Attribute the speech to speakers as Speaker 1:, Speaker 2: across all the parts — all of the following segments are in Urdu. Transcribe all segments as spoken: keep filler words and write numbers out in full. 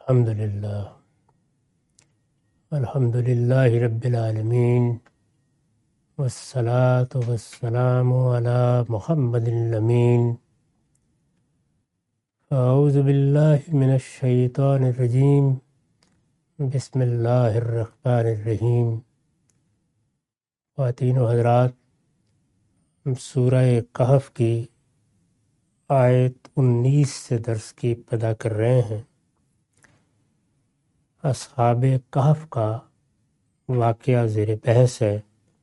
Speaker 1: الحمد للہ الحمد للہ رب العالمین والصلاة والسلام علی محمد الامین اعوذ باللہ من الشیطان الرجیم بسم اللہ الرحمن الرحیم۔ خواتین و حضرات، ہم سورہ کہف کی آیت انیس سے درس کی ابتدا کر رہے ہیں۔ اصحاب کہف کا واقعہ زیر بحث ہے۔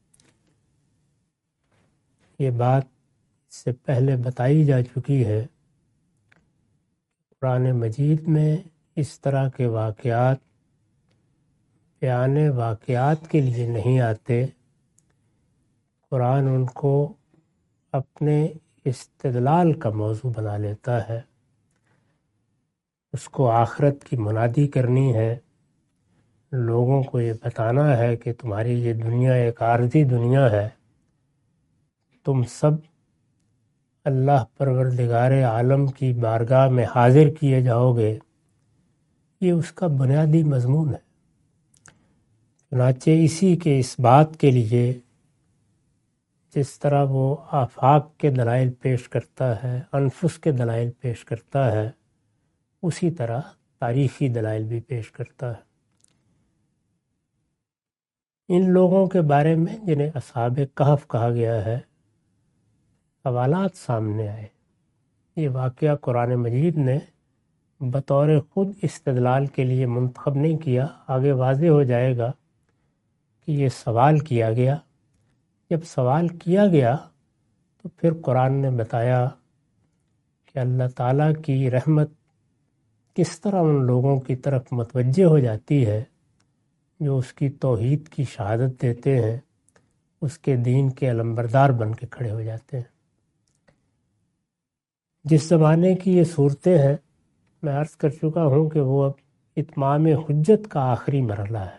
Speaker 1: یہ بات اس سے پہلے بتائی جا چکی ہے۔ قرآن مجید میں اس طرح کے واقعات بیان واقعات کے لیے نہیں آتے۔ قرآن ان کو اپنے استدلال کا موضوع بنا لیتا ہے۔ اس کو آخرت کی منادی کرنی ہے، لوگوں کو یہ بتانا ہے کہ تمہاری یہ دنیا ایک عارضی دنیا ہے، تم سب اللہ پروردگار عالم کی بارگاہ میں حاضر کیے جاؤ گے۔ یہ اس کا بنیادی مضمون ہے۔ چنانچہ اسی کے اس بات کے لیے جس طرح وہ آفاق کے دلائل پیش کرتا ہے، انفس کے دلائل پیش کرتا ہے، اسی طرح تاریخی دلائل بھی پیش کرتا ہے۔ ان لوگوں کے بارے میں جنہیں اصحاب کہف کہا گیا ہے، سوالات سامنے آئے۔ یہ واقعہ قرآن مجید نے بطور خود استدلال کے لیے منتخب نہیں کیا، آگے واضح ہو جائے گا کہ یہ سوال کیا گیا۔ جب سوال کیا گیا تو پھر قرآن نے بتایا کہ اللہ تعالیٰ کی رحمت کس طرح ان لوگوں کی طرف متوجہ ہو جاتی ہے جو اس کی توحید کی شہادت دیتے ہیں، اس کے دین کے علمبردار بن کے کھڑے ہو جاتے ہیں۔ جس زمانے کی یہ صورتیں ہیں، میں عرض کر چکا ہوں کہ وہ اب اتمام حجت کا آخری مرحلہ ہے۔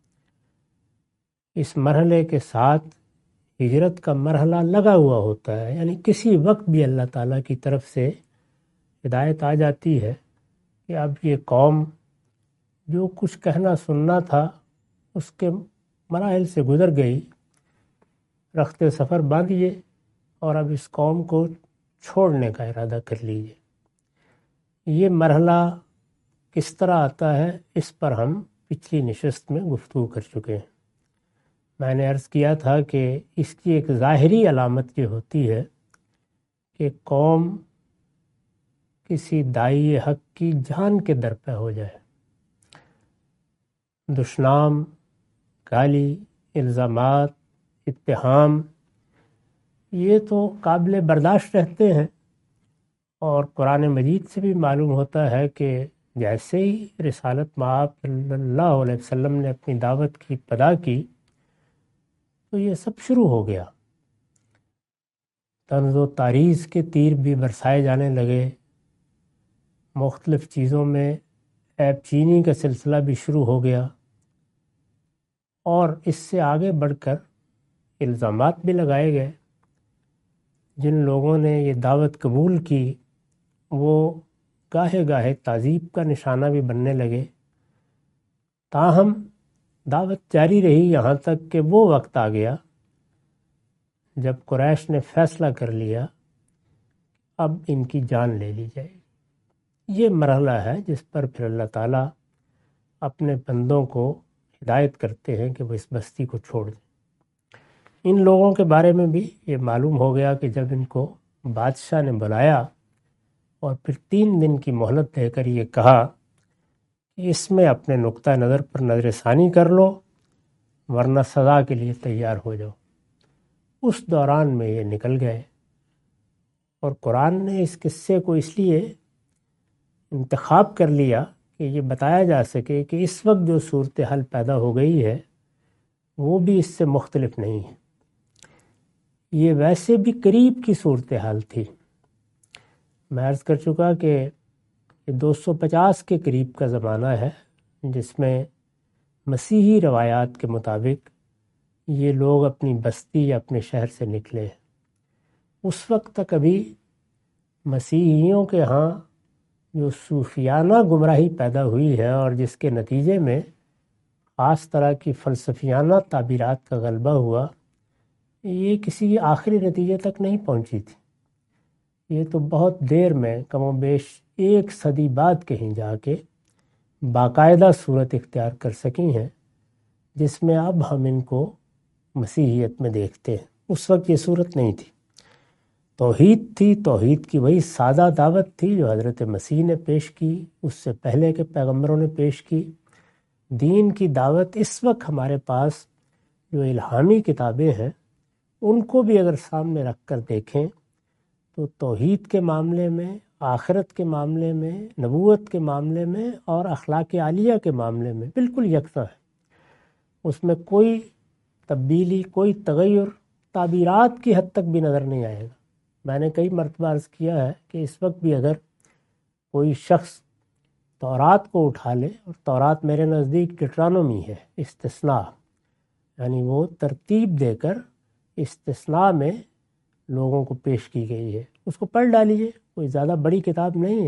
Speaker 1: اس مرحلے کے ساتھ ہجرت کا مرحلہ لگا ہوا ہوتا ہے، یعنی کسی وقت بھی اللہ تعالیٰ کی طرف سے ہدایت آ جاتی ہے کہ اب یہ قوم جو کچھ کہنا سننا تھا اس کے مراحل سے گزر گئی، رخت سفر باندھیے اور اب اس قوم کو چھوڑنے کا ارادہ کر لیجیے۔ یہ مرحلہ کس طرح آتا ہے، اس پر ہم پچھلی نشست میں گفتگو کر چکے ہیں۔ میں نے عرض کیا تھا کہ اس کی ایک ظاہری علامت یہ ہوتی ہے کہ قوم کسی داعی حق کی جان کے در پہ ہو جائے۔ دشنام، گالی، الزامات، اتہام یہ تو قابل برداشت رہتے ہیں، اور قرآن مجید سے بھی معلوم ہوتا ہے کہ جیسے ہی رسالت مآب صلی اللہ علیہ وسلم نے اپنی دعوت کی ابتدا کی تو یہ سب شروع ہو گیا۔ طنز و تاریض کے تیر بھی برسائے جانے لگے، مختلف چیزوں میں عیب چینی کا سلسلہ بھی شروع ہو گیا، اور اس سے آگے بڑھ کر الزامات بھی لگائے گئے۔ جن لوگوں نے یہ دعوت قبول کی وہ گاہے گاہے تعذیب کا نشانہ بھی بننے لگے۔ تاہم دعوت جاری رہی یہاں تک کہ وہ وقت آ گیا جب قریش نے فیصلہ کر لیا اب ان کی جان لے لی جائے گی۔ یہ مرحلہ ہے جس پر پھر اللہ تعالیٰ اپنے بندوں کو ہدایت کرتے ہیں کہ وہ اس بستی کو چھوڑ دیں۔ ان لوگوں کے بارے میں بھی یہ معلوم ہو گیا کہ جب ان کو بادشاہ نے بلایا اور پھر تین دن کی مہلت دے کر یہ کہا کہ اس میں اپنے نقطہ نظر پر نظر ثانی کر لو ورنہ سزا کے لیے تیار ہو جاؤ، اس دوران میں یہ نکل گئے۔ اور قرآن نے اس قصے کو اس لیے انتخاب کر لیا کہ یہ بتایا جا سکے کہ اس وقت جو صورتحال پیدا ہو گئی ہے وہ بھی اس سے مختلف نہیں ہے۔ یہ ویسے بھی قریب کی صورتحال تھی۔ میں عرض کر چکا کہ یہ دو سو پچاس کے قریب کا زمانہ ہے جس میں مسیحی روایات کے مطابق یہ لوگ اپنی بستی یا اپنے شہر سے نکلے۔ اس وقت تک ابھی مسیحیوں کے ہاں جو صوفیانہ گمراہی پیدا ہوئی ہے اور جس کے نتیجے میں خاص طرح کی فلسفیانہ تعبیرات کا غلبہ ہوا، یہ کسی آخری نتیجے تک نہیں پہنچی تھی. یہ تو بہت دیر میں کم و بیش ایک صدی بعد کہیں جا کے باقاعدہ صورت اختیار کر سکی ہیں، جس میں اب ہم ان کو مسیحیت میں دیکھتے ہیں. اس وقت یہ صورت نہیں تھی. توحید تھی، توحید کی وہی سادہ دعوت تھی جو حضرت مسیح نے پیش کی، اس سے پہلے کے پیغمبروں نے پیش کی. دین کی دعوت اس وقت ہمارے پاس جو الہامی کتابیں ہیں ان کو بھی اگر سامنے رکھ کر دیکھیں تو توحید کے معاملے میں، آخرت کے معاملے میں، نبوت کے معاملے میں اور اخلاق عالیہ کے معاملے میں بالکل یکساں ہے. اس میں کوئی تبدیلی، کوئی تغیر تعبیرات کی حد تک بھی نظر نہیں آئے گا. میں نے کئی مرتبہ عرض کیا ہے کہ اس وقت بھی اگر کوئی شخص تورات کو اٹھا لے، اور تورات میرے نزدیک ڈیٹرانومی ہے، استثناء، یعنی وہ ترتیب دے کر استثناء میں لوگوں کو پیش کی گئی ہے، اس کو پڑھ ڈالیے، کوئی زیادہ بڑی کتاب نہیں ہے.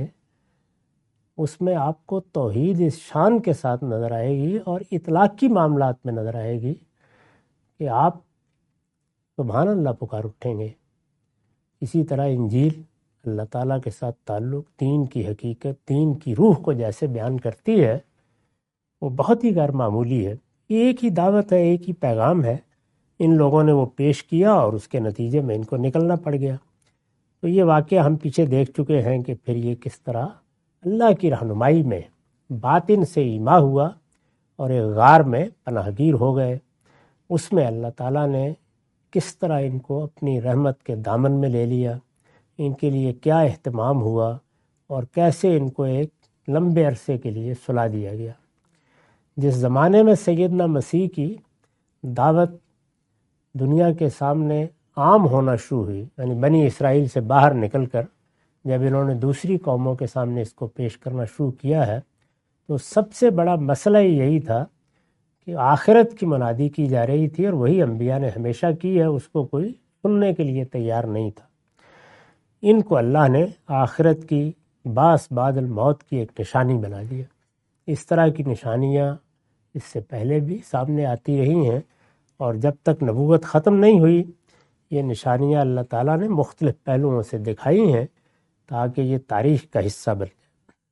Speaker 1: اس میں آپ کو توحید اس شان کے ساتھ نظر آئے گی اور اطلاقی معاملات میں نظر آئے گی کہ آپ سبحان اللہ پکار اٹھیں گے. اسی طرح انجیل اللہ تعالیٰ کے ساتھ تعلق، دین کی حقیقت، دین کی روح کو جیسے بیان کرتی ہے وہ بہت ہی غیر معمولی ہے. ایک ہی دعوت ہے، ایک ہی پیغام ہے، ان لوگوں نے وہ پیش کیا اور اس کے نتیجے میں ان کو نکلنا پڑ گیا. تو یہ واقعہ ہم پیچھے دیکھ چکے ہیں کہ پھر یہ کس طرح اللہ کی رہنمائی میں باطن سے ایما ہوا اور ایک غار میں پناہ گیر ہو گئے. اس میں اللہ تعالیٰ نے کس طرح ان کو اپنی رحمت کے دامن میں لے لیا، ان کے لیے کیا اہتمام ہوا اور کیسے ان کو ایک لمبے عرصے کے لیے سلا دیا گیا. جس زمانے میں سیدنا مسیح کی دعوت دنیا کے سامنے عام ہونا شروع ہوئی، یعنی بنی اسرائیل سے باہر نکل کر جب انہوں نے دوسری قوموں کے سامنے اس کو پیش کرنا شروع کیا ہے، تو سب سے بڑا مسئلہ یہی تھا کہ آخرت کی منادی کی جا رہی تھی اور وہی انبیاء نے ہمیشہ کی ہے، اس کو کوئی سننے کے لیے تیار نہیں تھا. ان کو اللہ نے آخرت کی باس بعد الموت کی ایک نشانی بنا دیا. اس طرح کی نشانیاں اس سے پہلے بھی سامنے آتی رہی ہیں، اور جب تک نبوت ختم نہیں ہوئی یہ نشانیاں اللہ تعالیٰ نے مختلف پہلوؤں سے دکھائی ہیں تاکہ یہ تاریخ کا حصہ بن جائے.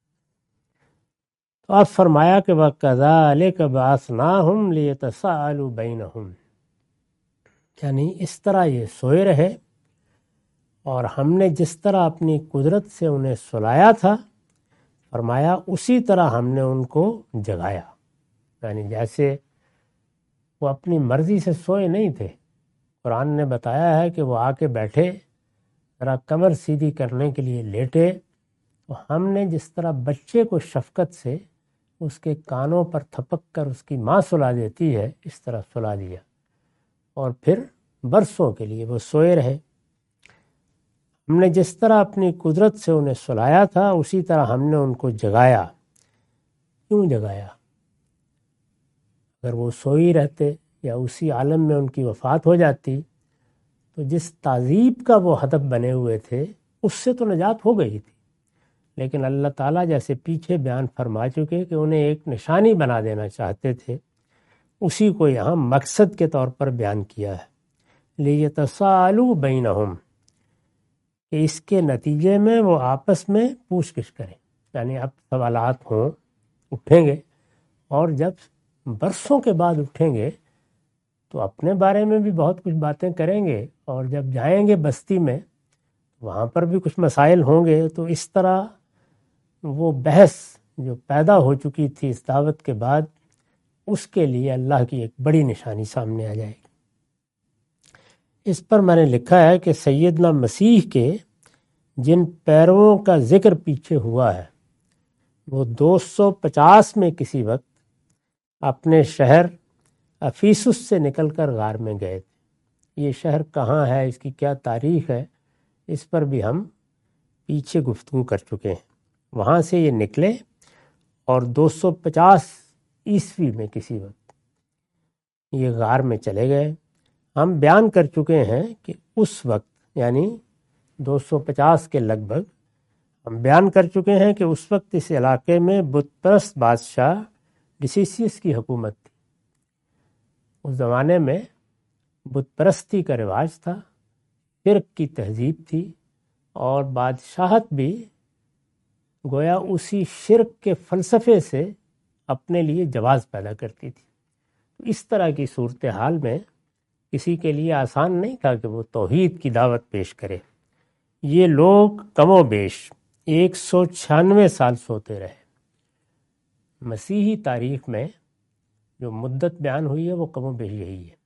Speaker 1: تو آپ فرمایا کہ وَكَذَلِكَ بَعَثْنَاهُمْ لِيَتَسَاءَلُوا بَيْنَهُمْ، یعنی اس طرح یہ سوئے رہے اور ہم نے جس طرح اپنی قدرت سے انہیں سلایا تھا، فرمایا اسی طرح ہم نے ان کو جگایا. یعنی جیسے وہ اپنی مرضی سے سوئے نہیں تھے، قرآن نے بتایا ہے کہ وہ آ کے بیٹھے، ذرا کمر سیدھی کرنے کے لیے لیٹے، تو ہم نے جس طرح بچے کو شفقت سے اس کے کانوں پر تھپک کر اس کی ماں سلا دیتی ہے، اس طرح سلا دیا، اور پھر برسوں کے لیے وہ سوئے رہے. ہم نے جس طرح اپنی قدرت سے انہیں سلایا تھا اسی طرح ہم نے ان کو جگایا. کیوں جگایا؟ اگر وہ سوئی رہتے یا اسی عالم میں ان کی وفات ہو جاتی تو جس تعذیب کا وہ ہدف بنے ہوئے تھے اس سے تو نجات ہو گئی تھی. لیکن اللہ تعالیٰ جیسے پیچھے بیان فرما چکے کہ انہیں ایک نشانی بنا دینا چاہتے تھے، اسی کو یہاں مقصد کے طور پر بیان کیا ہے. لِيَتَسَاءَلُوا بَيْنَهُمْ، کہ اس کے نتیجے میں وہ آپس میں پوچھ گچھ کریں. یعنی اب سوالات ہوں، اٹھیں گے، اور جب برسوں کے بعد اٹھیں گے تو اپنے بارے میں بھی بہت کچھ باتیں کریں گے، اور جب جائیں گے بستی میں وہاں پر بھی کچھ مسائل ہوں گے. تو اس طرح وہ بحث جو پیدا ہو چکی تھی اس دعوت کے بعد، اس کے لیے اللہ کی ایک بڑی نشانی سامنے آ جائے گی. اس پر میں نے لکھا ہے کہ سیدنا مسیح کے جن پیرووں کا ذکر پیچھے ہوا ہے وہ دو سو پچاس میں کسی وقت اپنے شہر افیسس سے نکل کر غار میں گئے تھے. یہ شہر کہاں ہے، اس کی کیا تاریخ ہے، اس پر بھی ہم پیچھے گفتگو کر چکے ہیں. وہاں سے یہ نکلے اور دو سو پچاس عیسوی میں کسی وقت یہ غار میں چلے گئے. ہم بیان کر چکے ہیں کہ اس وقت یعنی دو سو پچاس کے لگ بھگ ہم بیان کر چکے ہیں کہ اس وقت اس علاقے میں بت پرست بادشاہ ڈسیسیس کی حکومت تھی۔ اس زمانے میں بت پرستی کا رواج تھا، شرک کی تہذیب تھی، اور بادشاہت بھی گویا اسی شرک کے فلسفے سے اپنے لیے جواز پیدا کرتی تھی۔ اس طرح کی صورتحال میں کسی کے لیے آسان نہیں تھا کہ وہ توحید کی دعوت پیش کرے۔ یہ لوگ کم و بیش ایک سو چھیانوے سال سوتے رہے۔ مسیحی تاریخ میں جو مدت بیان ہوئی ہے وہ کم و بیش یہی ہے۔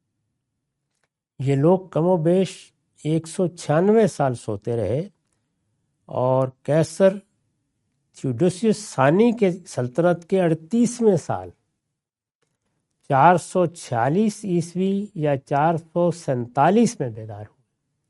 Speaker 1: یہ لوگ کم و بیش ایک سو چھیانوے سال سوتے رہے، اور کیسر تھیوڈوسیوس ثانی کے سلطنت کے اڑتیسویں سال چار سو چھیالیس عیسوی یا چار سو سینتالیس میں بیدار ہوئے۔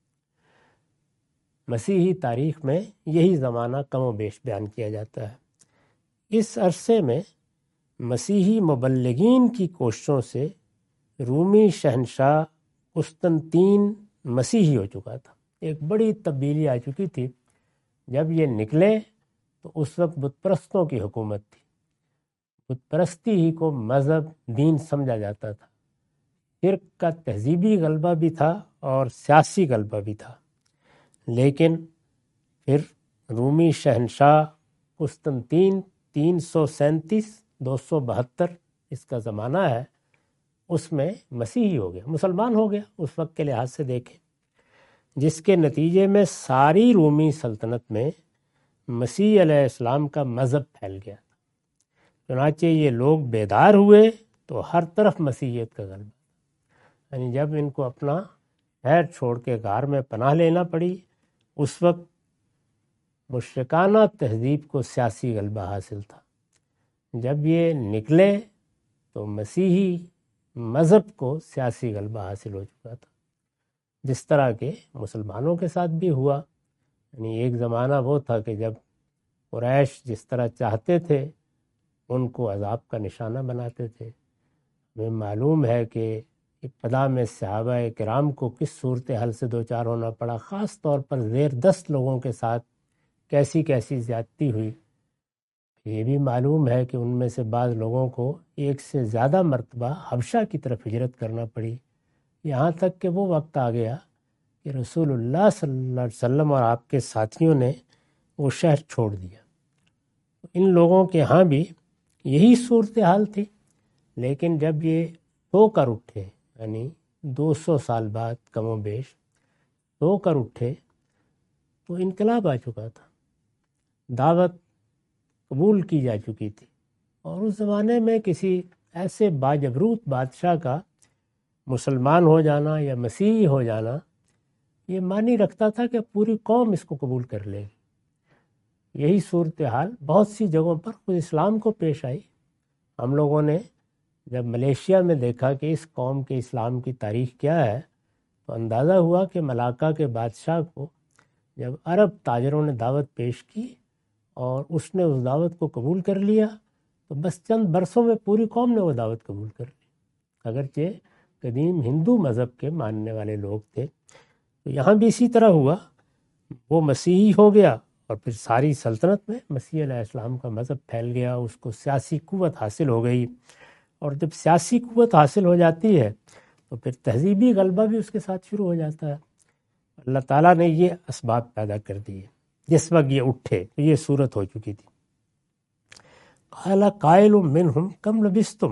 Speaker 1: مسیحی تاریخ میں یہی زمانہ کم و بیش بیان کیا جاتا ہے۔ اس عرصے میں مسیحی مبلغین کی کوششوں سے رومی شہنشاہ قسطنطین مسیحی ہو چکا تھا۔ ایک بڑی تبدیلی آ چکی تھی۔ جب یہ نکلے تو اس وقت بت پرستوں کی حکومت تھی۔ بت پرستی ہی کو مذہب دین سمجھا جاتا تھا۔ شرک کا تہذیبی غلبہ بھی تھا اور سیاسی غلبہ بھی تھا۔ لیکن پھر رومی شہنشاہ قسطنطین تین سو سینتیس دو سو بہتر اس کا زمانہ ہے، اس میں مسیحی ہو گیا، مسلمان ہو گیا اس وقت کے لحاظ سے دیکھیں، جس کے نتیجے میں ساری رومی سلطنت میں مسیح علیہ السلام کا مذہب پھیل گیا۔ چنانچہ یہ لوگ بیدار ہوئے تو ہر طرف مسیحیت کا غلبہ، یعنی جب ان کو اپنا شہر چھوڑ کے غار میں پناہ لینا پڑی، اس وقت مشرکانہ تہذیب کو سیاسی غلبہ حاصل تھا۔ جب یہ نکلے تو مسیحی مذہب کو سیاسی غلبہ حاصل ہو چکا تھا، جس طرح کہ مسلمانوں کے ساتھ بھی ہوا۔ یعنی ایک زمانہ وہ تھا کہ جب قریش جس طرح چاہتے تھے ان کو عذاب کا نشانہ بناتے تھے۔ ہمیں معلوم ہے کہ ابتدا میں صحابہ کرام کو کس صورتحال سے دوچار ہونا پڑا، خاص طور پر زیر دست لوگوں کے ساتھ کیسی کیسی زیادتی ہوئی۔ یہ بھی معلوم ہے کہ ان میں سے بعض لوگوں کو ایک سے زیادہ مرتبہ حبشہ کی طرف ہجرت کرنا پڑی، یہاں تک کہ وہ وقت آ گیا کہ رسول اللہ صلی اللہ علیہ وسلم اور آپ کے ساتھیوں نے وہ شہر چھوڑ دیا۔ ان لوگوں کے ہاں بھی یہی صورتحال تھی، لیکن جب یہ سو کر اٹھے، یعنی دو سو سال بعد کم و بیش سو کر اٹھے، تو انقلاب آ چکا تھا، دعوت قبول کی جا چکی تھی، اور اس زمانے میں کسی ایسے باجبروت بادشاہ کا مسلمان ہو جانا یا مسیحی ہو جانا یہ معنی رکھتا تھا کہ پوری قوم اس کو قبول کر لے گی۔ یہی صورتحال بہت سی جگہوں پر خود اسلام کو پیش آئی۔ ہم لوگوں نے جب ملیشیا میں دیکھا کہ اس قوم کے اسلام کی تاریخ کیا ہے، تو اندازہ ہوا کہ ملاکا کے بادشاہ کو جب عرب تاجروں نے دعوت پیش کی اور اس نے اس دعوت کو قبول کر لیا، تو بس چند برسوں میں پوری قوم نے وہ دعوت قبول کر لی، اگرچہ قدیم ہندو مذہب کے ماننے والے لوگ تھے۔ تو یہاں بھی اسی طرح ہوا، وہ مسیحی ہو گیا اور پھر ساری سلطنت میں مسیح علیہ السلام کا مذہب پھیل گیا، اس کو سیاسی قوت حاصل ہو گئی، اور جب سیاسی قوت حاصل ہو جاتی ہے تو پھر تہذیبی غلبہ بھی اس کے ساتھ شروع ہو جاتا ہے۔ اللہ تعالیٰ نے یہ اسباب پیدا کر دیے۔ جس وقت یہ اٹھے تو یہ صورت ہو چکی تھی۔ قال قائل منہم کم لبثتم،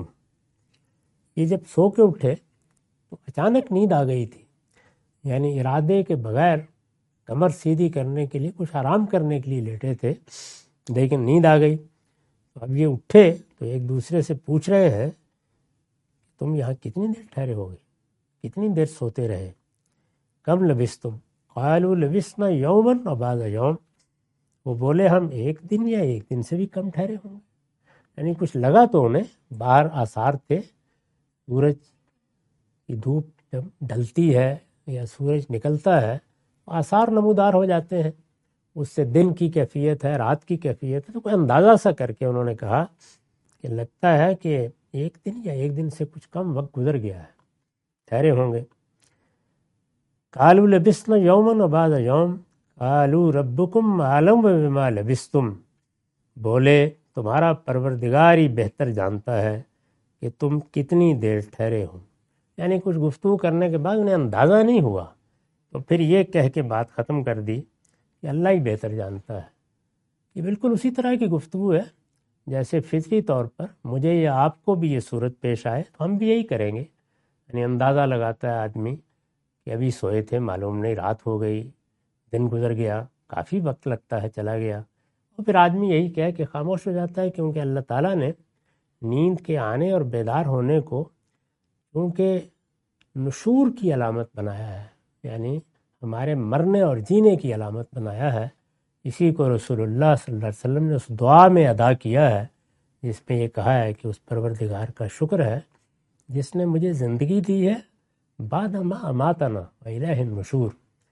Speaker 1: یہ جب سو کے اٹھے تو اچانک نیند آ گئی تھی، یعنی ارادے کے بغیر کمر سیدھی کرنے کے لیے کچھ آرام کرنے کے لیے لیٹے تھے، لیکن نیند آ گئی۔ تو اب یہ اٹھے تو ایک دوسرے سے پوچھ رہے ہیں تم یہاں کتنی دیر ٹھہرے ہو گئے، کتنی دیر سوتے رہے؟ کم لبثتم قالوا لبثنا یوما و بعض یوم، وہ بولے ہم ایک دن یا ایک دن سے بھی کم ٹھہرے ہوں گے۔ یعنی کچھ لگا تو انہیں، باہر آثار تھے، سورج کی دھوپ جب ڈھلتی ہے یا سورج نکلتا ہے آثار نمودار ہو جاتے ہیں، اس سے دن کی کیفیت ہے، رات کی کیفیت ہے، تو کوئی اندازہ سا کر کے انہوں نے کہا کہ لگتا ہے کہ ایک دن یا ایک دن سے کچھ کم وقت گزر گیا ہے، ٹھہرے ہوں گے۔ قالوا لبثنا یوما و بعض یوم، قالوا ربکم اعلم بما لبثتم، بولے تمہارا پروردگار ہی بہتر جانتا ہے کہ تم کتنی دیر ٹھہرے ہو. یعنی کچھ گفتگو کرنے کے بعد انہیں اندازہ نہیں ہوا، تو پھر یہ کہہ کے بات ختم کر دی کہ اللہ ہی بہتر جانتا ہے. یہ بالکل اسی طرح کی گفتگو ہے جیسے فطری طور پر مجھے یا آپ کو بھی یہ صورت پیش آئے تو ہم بھی یہی کریں گے. یعنی اندازہ لگاتا ہے آدمی کہ ابھی سوئے تھے، معلوم نہیں رات ہو گئی، دن گزر گیا، کافی وقت لگتا ہے چلا گیا، اور پھر آدمی یہی کہہ کہ خاموش ہو جاتا ہے، کیونکہ اللہ تعالیٰ نے نیند کے آنے اور بیدار ہونے کو کیونکہ نشور کی علامت بنایا ہے، یعنی ہمارے مرنے اور جینے کی علامت بنایا ہے. اسی کو رسول اللہ صلی اللہ علیہ وسلم نے اس دعا میں ادا کیا ہے جس میں یہ کہا ہے کہ اس پروردگار کا شکر ہے جس نے مجھے زندگی دی ہے بعد ما اماتنا و الیہ النشور.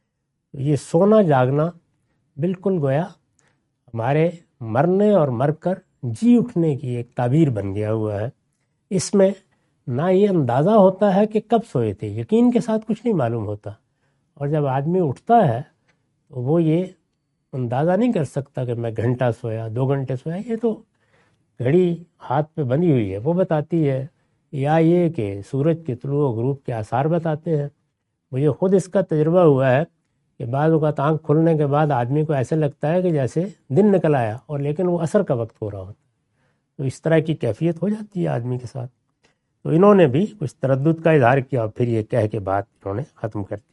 Speaker 1: یہ سونا جاگنا بالکل گویا ہمارے مرنے اور مر کر جی اٹھنے کی ایک تعبیر بن گیا ہوا ہے. اس میں نہ یہ اندازہ ہوتا ہے کہ کب سوئے تھے، یقین کے ساتھ کچھ نہیں معلوم ہوتا، اور جب آدمی اٹھتا ہے تو وہ یہ اندازہ نہیں کر سکتا کہ میں گھنٹہ سویا، دو گھنٹے سویا. یہ تو گھڑی ہاتھ پہ بندھی ہوئی ہے وہ بتاتی ہے، یا یہ کہ سورج کے طلوع و غروب کے آثار بتاتے ہیں. مجھے خود اس کا تجربہ ہوا ہے کہ بعض اوقات آنکھ کھلنے کے بعد آدمی کو ایسے لگتا ہے کہ جیسے دن نکل آیا اور لیکن وہ عصر کا وقت ہو رہا ہوتا. تو اس طرح کی کیفیت ہو جاتی ہے آدمی کے ساتھ. تو انہوں نے بھی کچھ تردد کا اظہار کیا اور پھر یہ کہہ کے بات انہوں نے ختم کر دی.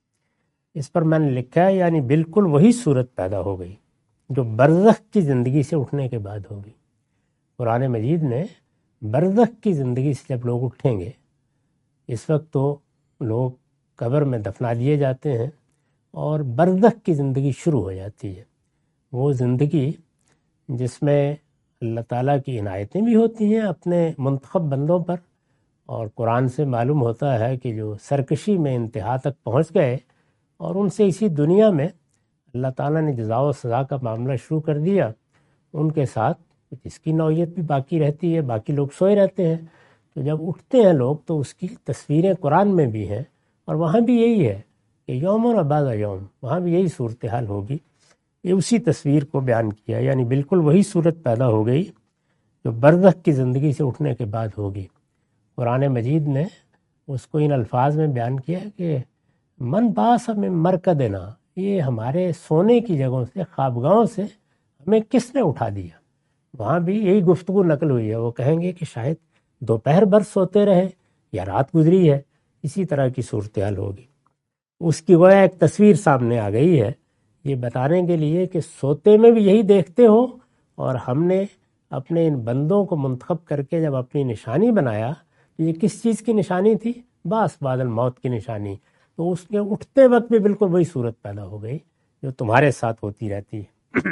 Speaker 1: اس پر میں نے لکھا ہے یعنی بالکل وہی صورت پیدا ہو گئی جو برزخ کی زندگی سے اٹھنے کے بعد ہوگی. قرآن مجید نے برزخ کی زندگی سے جب لوگ اٹھیں گے، اس وقت تو لوگ قبر میں دفنا دیے جاتے ہیں اور برزخ کی زندگی شروع ہو جاتی ہے. وہ زندگی جس میں اللہ تعالیٰ کی عنایتیں بھی ہوتی ہیں اپنے منتخب بندوں پر، اور قرآن سے معلوم ہوتا ہے کہ جو سرکشی میں انتہا تک پہنچ گئے اور ان سے اسی دنیا میں اللہ تعالیٰ نے جزا و سزا کا معاملہ شروع کر دیا، ان کے ساتھ اس کی نوعیت بھی باقی رہتی ہے. باقی لوگ سوئے رہتے ہیں، تو جب اٹھتے ہیں لوگ تو اس کی تصویریں قرآن میں بھی ہیں، اور وہاں بھی یہی ہے کہ یوم اور بعد یوم وہاں بھی یہی صورتحال ہوگی. یہ اسی تصویر کو بیان کیا، یعنی بالکل وہی صورت پیدا ہو گئی جو برزخ کی زندگی سے اٹھنے کے بعد ہوگی. قرآن مجید نے اس کو ان الفاظ میں بیان کیا کہ من باس میں مرکدنا، یہ ہمارے سونے کی جگہوں سے، خوابگاہوں سے ہمیں کس نے اٹھا دیا. وہاں بھی یہی گفتگو نقل ہوئی ہے. وہ کہیں گے کہ شاید دوپہر بھر سوتے رہے یا رات گزری ہے، اسی طرح کی صورتحال ہوگی. اس کی گویا ایک تصویر سامنے آ گئی ہے یہ بتانے کے لیے کہ سوتے میں بھی یہی دیکھتے ہو، اور ہم نے اپنے ان بندوں کو منتخب کر کے جب اپنی نشانی بنایا، یہ کس چیز کی نشانی تھی؟ باس بعد الموت کی نشانی. تو اس کے اٹھتے وقت بھی بالکل وہی صورت پیدا ہو گئی جو تمہارے ساتھ ہوتی رہتی ہے.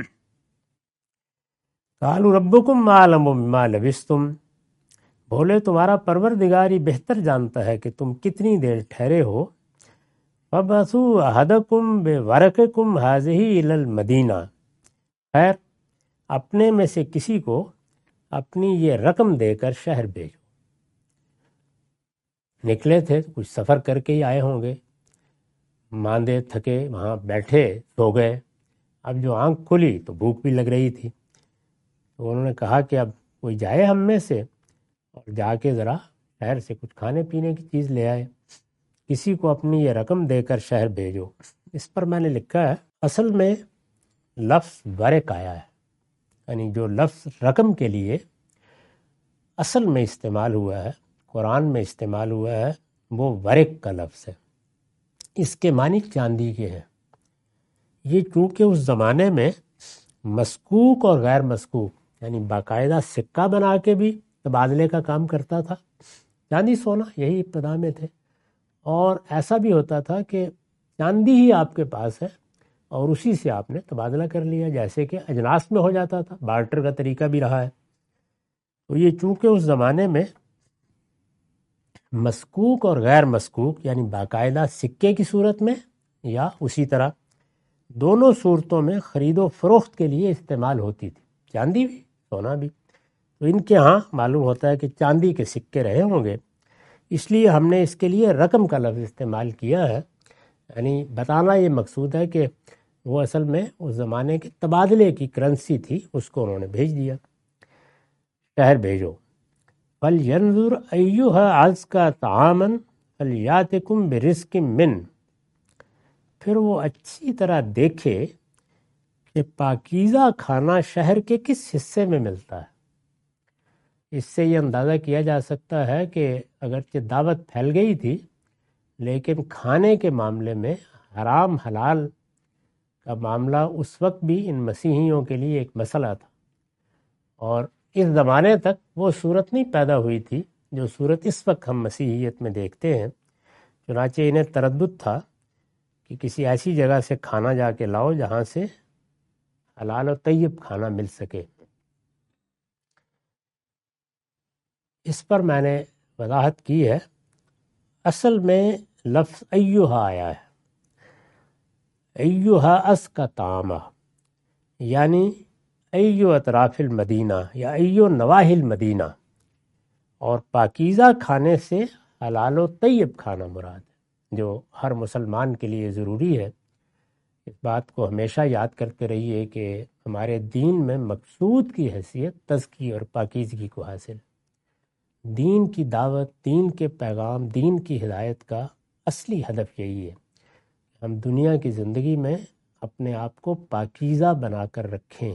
Speaker 1: قالوا ربکم اعلم بما لبثتم، بولے تمہارا پروردگار ہی بہتر جانتا ہے کہ تم کتنی دیر ٹھہرے ہو. فبعثوا احدکم بورقکم هذه الى المدینہ، خیر اپنے میں سے کسی کو اپنی یہ رقم دے کر شہر بھیجو. نکلے تھے کچھ سفر کر کے ہی آئے ہوں گے، ماندے تھکے وہاں بیٹھے سو گئے. اب جو آنکھ کھلی تو بھوک بھی لگ رہی تھی، تو انہوں نے کہا کہ اب کوئی جائے ہم میں سے اور جا کے ذرا شہر سے کچھ کھانے پینے کی چیز لے آئے. کسی کو اپنی یہ رقم دے کر شہر بھیجو. اس پر میں نے لکھا ہے اصل میں لفظ ورق آیا ہے، یعنی جو لفظ رقم کے لیے اصل میں استعمال ہوا ہے، قرآن میں استعمال ہوا ہے، وہ ورق کا لفظ ہے. اس کے معنی چاندی کے ہیں. یہ چونکہ اس زمانے میں مسکوک اور غیر مسکوک یعنی باقاعدہ سکہ بنا کے بھی تبادلے کا کام کرتا تھا. چاندی سونا یہی ابتدا میں تھے، اور ایسا بھی ہوتا تھا کہ چاندی ہی آپ کے پاس ہے اور اسی سے آپ نے تبادلہ کر لیا، جیسے کہ اجناس میں ہو جاتا تھا. بارٹر کا طریقہ بھی رہا ہے. تو یہ چونکہ اس زمانے میں مسکوک اور غیر مسکوک یعنی باقاعدہ سکے کی صورت میں یا اسی طرح دونوں صورتوں میں خرید و فروخت کے لیے استعمال ہوتی تھی، چاندی بھی سونا بھی. تو ان کے ہاں معلوم ہوتا ہے کہ چاندی کے سکے رہے ہوں گے، اس لیے ہم نے اس کے لیے رقم کا لفظ استعمال کیا ہے. یعنی بتانا یہ مقصود ہے کہ وہ اصل میں اس زمانے کے تبادلے کی کرنسی تھی، اس کو انہوں نے بھیج دیا، شہر بھیجو۔ فَلْيَنْظُرْ أَيُّهَا أَزْكَىٰ طَعَامًا فَلْيَأْتِكُمْ بِرِزْقٍ مِّنْهُ، پھر وہ اچھی طرح دیکھے کہ پاکیزہ کھانا شہر کے کس حصے میں ملتا ہے۔ اس سے یہ اندازہ کیا جا سکتا ہے کہ اگرچہ دعوت پھیل گئی تھی لیکن کھانے کے معاملے میں حرام حلال کا معاملہ اس وقت بھی ان مسیحیوں کے لیے ایک مسئلہ تھا، اور اس زمانے تک وہ صورت نہیں پیدا ہوئی تھی جو صورت اس وقت ہم مسیحیت میں دیکھتے ہیں۔ چنانچہ انہیں تردد تھا کہ کسی ایسی جگہ سے کھانا جا کے لاؤ جہاں سے حلال و طیب کھانا مل سکے۔ اس پر میں نے وضاحت کی ہے، اصل میں لفظ ایوہا آیا ہے، ایوہا اس کا طعامہ، یعنی ایو اطراف المدینہ یا ایو نواحی المدینہ، اور پاکیزہ کھانے سے حلال و طیب کھانا مراد ہے، جو ہر مسلمان کے لیے ضروری ہے۔ اس بات کو ہمیشہ یاد کرتے رہیے کہ ہمارے دین میں مقصود کی حیثیت تزکی اور پاکیزگی کو حاصل، دین کی دعوت، دین کے پیغام، دین کی ہدایت کا اصلی ہدف یہی ہے، ہم دنیا کی زندگی میں اپنے آپ کو پاکیزہ بنا کر رکھیں۔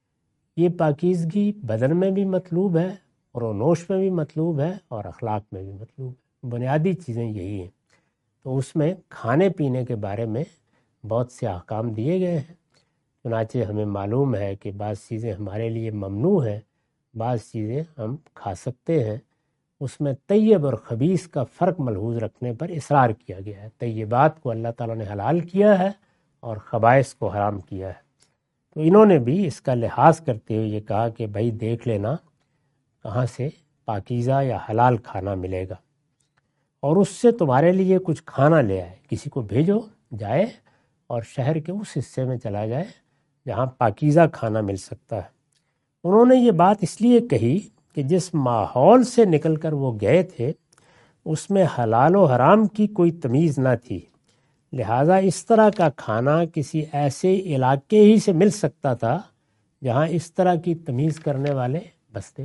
Speaker 1: یہ پاکیزگی بدن میں بھی مطلوب ہے اور نوش میں بھی مطلوب ہے اور اخلاق میں بھی مطلوب ہے، بنیادی چیزیں یہی ہیں۔ تو اس میں کھانے پینے کے بارے میں بہت سے احکام دیے گئے ہیں، چنانچہ ہمیں معلوم ہے کہ بعض چیزیں ہمارے لیے ممنوع ہیں، بعض چیزیں ہم کھا سکتے ہیں۔ اس میں طیب اور خبیث کا فرق ملحوظ رکھنے پر اصرار کیا گیا ہے۔ طیبات کو اللہ تعالیٰ نے حلال کیا ہے اور خبائث کو حرام کیا ہے۔ تو انہوں نے بھی اس کا لحاظ کرتے ہوئے یہ کہا کہ بھائی دیکھ لینا کہاں سے پاکیزہ یا حلال کھانا ملے گا، اور اس سے تمہارے لیے کچھ کھانا لے آئے، کسی کو بھیجو جائے اور شہر کے اس حصے میں چلا جائے جہاں پاکیزہ کھانا مل سکتا ہے۔ انہوں نے یہ بات اس لیے کہی کہ جس ماحول سے نکل کر وہ گئے تھے اس میں حلال و حرام کی کوئی تمیز نہ تھی، لہٰذا اس طرح کا کھانا کسی ایسے علاقے ہی سے مل سکتا تھا جہاں اس طرح کی تمیز کرنے والے بستے۔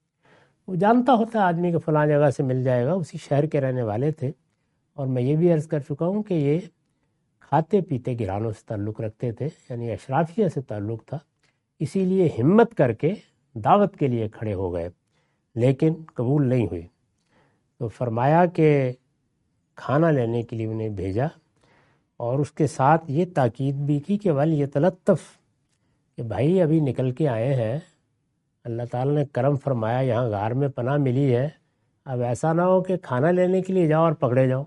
Speaker 1: وہ جانتا ہوتا آدمی کہ فلاں جگہ سے مل جائے گا، اسی شہر کے رہنے والے تھے، اور میں یہ بھی عرض کر چکا ہوں کہ یہ کھاتے پیتے گھرانوں سے تعلق رکھتے تھے، یعنی اشرافیہ سے تعلق تھا، اسی لیے ہمت کر کے دعوت کے لیے کھڑے ہو گئے لیکن قبول نہیں ہوئی۔ تو فرمایا کہ کھانا لینے کے لیے انہیں بھیجا، اور اس کے ساتھ یہ تاکید بھی کی کہ وَلْيَتَلَطَّفْ، کہ بھائی ابھی نکل کے آئے ہیں، اللہ تعالیٰ نے کرم فرمایا یہاں غار میں پناہ ملی ہے، اب ایسا نہ ہو کہ کھانا لینے کے لیے جاؤ اور پکڑے جاؤ،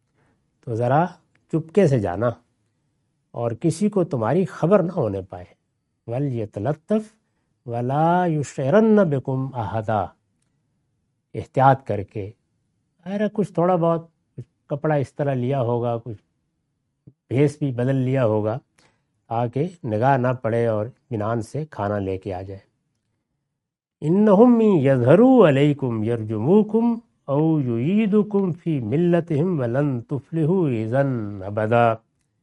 Speaker 1: تو ذرا چپکے سے جانا اور کسی کو تمہاری خبر نہ ہونے پائے۔ وَلْيَتَلَطَّفْ وَلَا يُشْعِرَنَّ بِكُمْ أَحَدًا، احتیاط کر کے، ارے کچھ تھوڑا بہت کچھ کپڑا اس طرح لیا ہوگا، کچھ بھیس بھی بدل لیا ہوگا تاکہ نگاہ نہ پڑے اور اطمینان سے کھانا لے کے آ جائے۔ إِنَّهُمْ يَظْهَرُوا عَلَيْكُمْ يَرْجُمُوكُمْ أَوْ يُعِيدُكُمْ فِي مِلَّتِهِمْ وَلَن تُفْلِحُوا إِذًا أَبَدًا،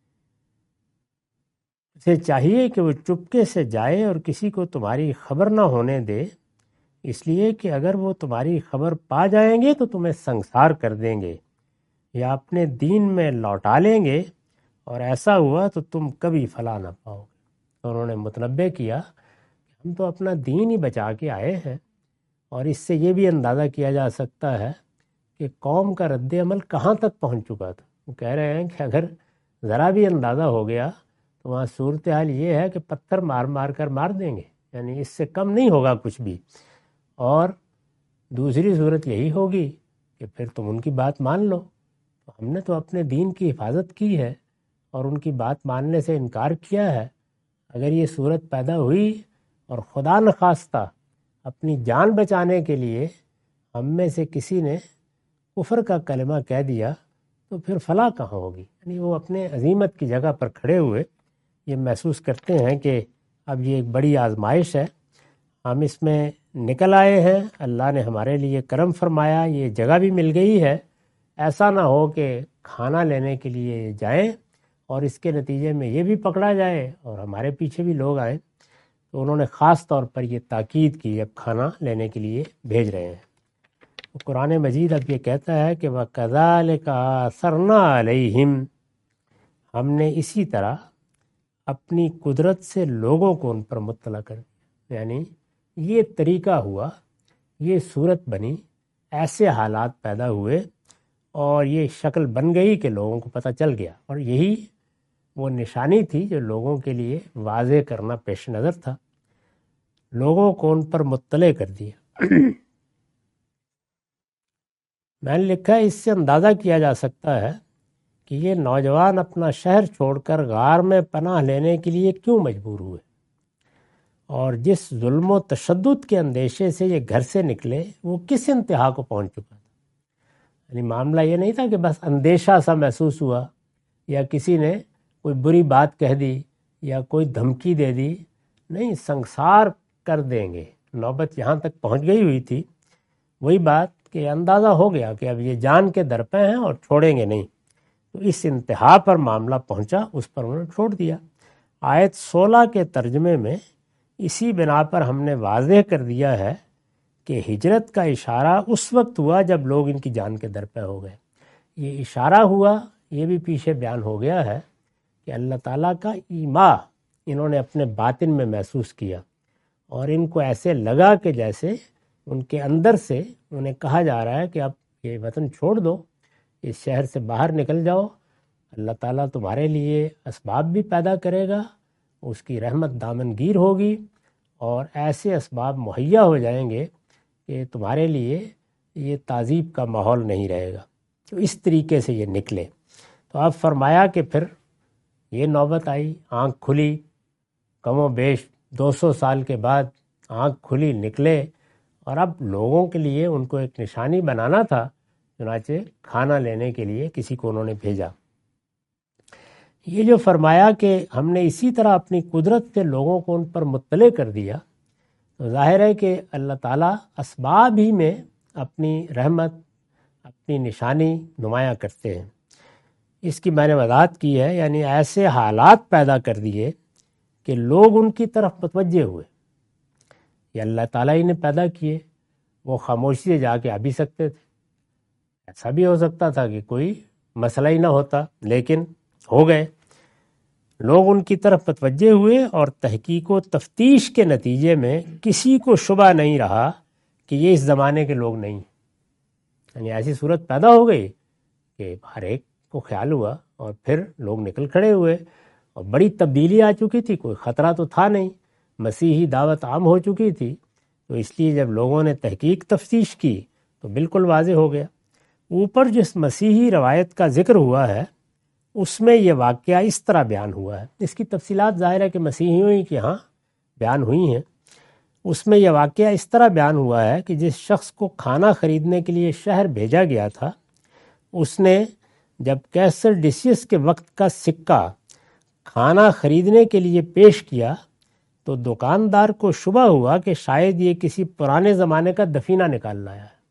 Speaker 1: اسے چاہیے کہ وہ چپکے سے جائے اور کسی کو تمہاری خبر نہ ہونے دے، اس لیے کہ اگر وہ تمہاری خبر پا جائیں گے تو تمہیں سنگسار کر دیں گے یا اپنے دین میں لوٹا لیں گے، اور ایسا ہوا تو تم کبھی فلاح نہ پاؤ گے۔ انہوں نے متنبہ کیا کہ ہم تو اپنا دین ہی بچا کے آئے ہیں، اور اس سے یہ بھی اندازہ کیا جا سکتا ہے کہ قوم کا رد عمل کہاں تک پہنچ چکا تھا۔ وہ کہہ رہے ہیں کہ اگر ذرا بھی اندازہ ہو گیا تو وہاں صورتحال یہ ہے کہ پتھر مار مار کر مار دیں گے، یعنی اس سے کم نہیں ہوگا کچھ بھی، اور دوسری صورت یہی ہوگی کہ پھر تم ان کی بات مان لو۔ تو ہم نے تو اپنے دین کی حفاظت کی ہے اور ان کی بات ماننے سے انکار کیا ہے، اگر یہ صورت پیدا ہوئی اور خدا نخواستہ اپنی جان بچانے کے لیے ہم میں سے کسی نے کفر کا کلمہ کہہ دیا تو پھر فلاح کہاں ہوگی؟ یعنی وہ اپنے عظیمت کی جگہ پر کھڑے ہوئے یہ محسوس کرتے ہیں کہ اب یہ ایک بڑی آزمائش ہے، ہم اس میں نکل آئے ہیں، اللہ نے ہمارے لیے کرم فرمایا، یہ جگہ بھی مل گئی ہے، ایسا نہ ہو کہ کھانا لینے کے لیے جائیں اور اس کے نتیجے میں یہ بھی پکڑا جائے اور ہمارے پیچھے بھی لوگ آئیں، تو انہوں نے خاص طور پر یہ تاکید کی جب کھانا لینے کے لیے بھیج رہے ہیں۔ تو قرآن مجید اب یہ کہتا ہے کہ وَكَذَلِكَ أَثَرْنَا عَلَيْهِمْ، ہم نے اسی طرح اپنی قدرت سے لوگوں کو ان پر مطلع کر دیا، یعنی یہ طریقہ ہوا، یہ صورت بنی، ایسے حالات پیدا ہوئے اور یہ شکل بن گئی کہ لوگوں کو پتہ چل گیا، اور یہی وہ نشانی تھی جو لوگوں کے لیے واضح کرنا پیش نظر تھا، لوگوں کو ان پر مطلع کر دیا۔ میں نے لکھا ہے اس سے اندازہ کیا جا سکتا ہے کہ یہ نوجوان اپنا شہر چھوڑ کر غار میں پناہ لینے کے لیے کیوں مجبور ہوئے، اور جس ظلم و تشدد کے اندیشے سے یہ گھر سے نکلے وہ کس انتہا کو پہنچ چکا تھا۔ یعنی معاملہ یہ نہیں تھا کہ بس اندیشہ سا محسوس ہوا یا کسی نے کوئی بری بات کہہ دی یا کوئی دھمکی دے دی، نہیں، سنسار کر دیں گے، نوبت یہاں تک پہنچ گئی ہوئی تھی۔ وہی بات کہ اندازہ ہو گیا کہ اب یہ جان کے درپے ہیں اور چھوڑیں گے نہیں، تو اس انتہا پر معاملہ پہنچا، اس پر انہوں نے چھوڑ دیا۔ آیت سولہ کے ترجمے میں اسی بنا پر ہم نے واضح کر دیا ہے کہ ہجرت کا اشارہ اس وقت ہوا جب لوگ ان کی جان کے درپے ہو گئے۔ یہ اشارہ ہوا، یہ بھی پیچھے بیان ہو گیا ہے کہ اللہ تعالیٰ کا ایما انہوں نے اپنے باطن میں محسوس کیا، اور ان کو ایسے لگا کہ جیسے ان کے اندر سے انہیں کہا جا رہا ہے کہ اب یہ وطن چھوڑ دو، اس شہر سے باہر نکل جاؤ، اللہ تعالیٰ تمہارے لیے اسباب بھی پیدا کرے گا، اس کی رحمت دامن گیر ہوگی، اور ایسے اسباب مہیا ہو جائیں گے کہ تمہارے لیے یہ تعذیب کا ماحول نہیں رہے گا۔ تو اس طریقے سے یہ نکلے۔ تو اب فرمایا کہ پھر یہ نوبت آئی، آنکھ کھلی، کم و بیش دو سو سال کے بعد آنکھ کھلی، نکلے، اور اب لوگوں کے لیے ان کو ایک نشانی بنانا تھا، چنانچہ کھانا لینے کے لیے کسی کو انہوں نے بھیجا۔ یہ جو فرمایا کہ ہم نے اسی طرح اپنی قدرت سے لوگوں کو ان پر مطلع کر دیا، تو ظاہر ہے کہ اللہ تعالیٰ اسباب ہی میں اپنی رحمت، اپنی نشانی نمایاں کرتے ہیں۔ اس کی میں نے وضاحت کی ہے، یعنی ایسے حالات پیدا کر دیے کہ لوگ ان کی طرف متوجہ ہوئے، یہ اللہ تعالیٰ ہی نے پیدا کیے، وہ خاموشی سے جا کے آ بھی سکتے تھے، ایسا بھی ہو سکتا تھا کہ کوئی مسئلہ ہی نہ ہوتا، لیکن ہو گئے، لوگ ان کی طرف متوجہ ہوئے، اور تحقیق و تفتیش کے نتیجے میں کسی کو شبہ نہیں رہا کہ یہ اس زمانے کے لوگ نہیں، یعنی ایسی صورت پیدا ہو گئی کہ ہر ایک کو خیال ہوا، اور پھر لوگ نکل کھڑے ہوئے، اور بڑی تبدیلی آ چکی تھی، کوئی خطرہ تو تھا نہیں، مسیحی دعوت عام ہو چکی تھی، تو اس لیے جب لوگوں نے تحقیق تفتیش کی تو بالکل واضح ہو گیا۔ اوپر جس مسیحی روایت کا ذکر ہوا ہے اس میں یہ واقعہ اس طرح بیان ہوا ہے، اس کی تفصیلات ظاہر ہے کہ مسیحیوں ہی کے ہاں بیان ہوئی ہیں۔ اس میں یہ واقعہ اس طرح بیان ہوا ہے کہ جس شخص کو کھانا خریدنے کے لیے شہر بھیجا گیا تھا، اس نے جب کیسر ڈیسیس کے وقت کا سکہ کھانا خریدنے کے لیے پیش کیا تو دکاندار کو شبہ ہوا کہ شاید یہ کسی پرانے زمانے کا دفینہ نکال لایا ہے،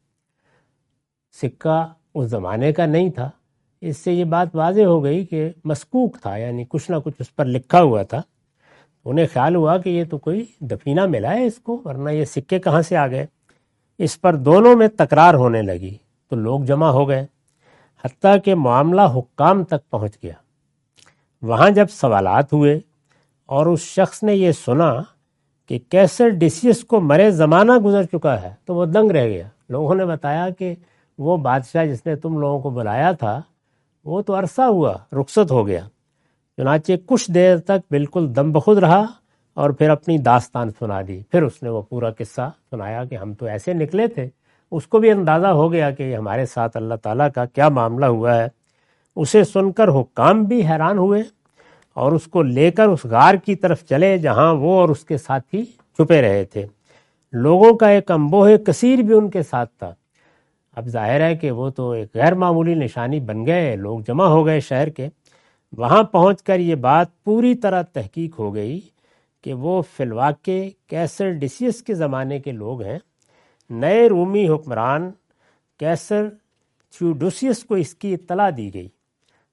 Speaker 1: سکہ اس زمانے کا نہیں تھا۔ اس سے یہ بات واضح ہو گئی کہ مسکوک تھا، یعنی کچھ نہ کچھ اس پر لکھا ہوا تھا۔ انہیں خیال ہوا کہ یہ تو کوئی دفینہ ملا ہے اس کو، ورنہ یہ سکے کہاں سے آ گئے۔ اس پر دونوں میں تکرار ہونے لگی تو لوگ جمع ہو گئے، حتیٰ کہ معاملہ حکام تک پہنچ گیا۔ وہاں جب سوالات ہوئے اور اس شخص نے یہ سنا کہ کیسر ڈیسیس کو مرے زمانہ گزر چکا ہے تو وہ دنگ رہ گیا۔ لوگوں نے بتایا کہ وہ بادشاہ جس نے تم لوگوں کو بلایا تھا وہ تو عرصہ ہوا رخصت ہو گیا۔ چنانچہ کچھ دیر تک بالکل دم بخود رہا اور پھر اپنی داستان سنا دی۔ پھر اس نے وہ پورا قصہ سنایا کہ ہم تو ایسے نکلے تھے۔ اس کو بھی اندازہ ہو گیا کہ یہ ہمارے ساتھ اللہ تعالیٰ کا کیا معاملہ ہوا ہے۔ اسے سن کر حکام بھی حیران ہوئے اور اس کو لے کر اس غار کی طرف چلے جہاں وہ اور اس کے ساتھی چھپے رہے تھے۔ لوگوں کا ایک انبوہ کثیر بھی ان کے ساتھ تھا۔ اب ظاہر ہے کہ وہ تو ایک غیر معمولی نشانی بن گئے، لوگ جمع ہو گئے شہر کے۔ وہاں پہنچ کر یہ بات پوری طرح تحقیق ہو گئی کہ وہ فی الواقع کیسر ڈیسیس کے زمانے کے لوگ ہیں۔ نئے رومی حکمران کیسر تھیوڈوسیس کو اس کی اطلاع دی گئی۔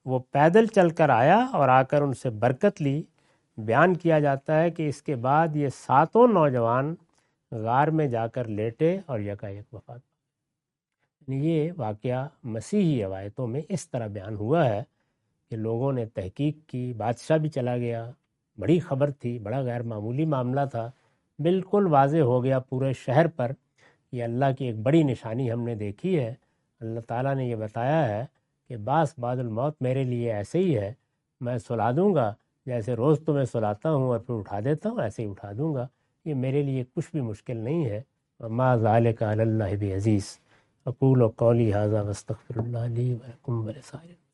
Speaker 1: وہ پیدل چل کر آیا اور آ کر ان سے برکت لی۔ بیان کیا جاتا ہے کہ اس کے بعد یہ ساتوں نوجوان غار میں جا کر لیٹے اور یکا یک وفات پائی۔ یہ واقعہ مسیحی روایتوں میں اس طرح بیان ہوا ہے کہ لوگوں نے تحقیق کی، بادشاہ بھی چلا گیا، بڑی خبر تھی، بڑا غیر معمولی معاملہ تھا، بالکل واضح ہو گیا پورے شہر پر، یہ اللہ کی ایک بڑی نشانی ہم نے دیکھی ہے۔ اللہ تعالیٰ نے یہ بتایا ہے کہ باس بعد الموت میرے لیے ایسے ہی ہے، میں سلا دوں گا جیسے روز تو میں سلاتا ہوں اور پھر اٹھا دیتا ہوں، ایسے ہی اٹھا دوں گا، یہ میرے لیے کچھ بھی مشکل نہیں ہے۔ وما ذلک علی اللہ بعزیز۔ اقول قولی ھذا واستغفر اللہ لی ولکم ولسائر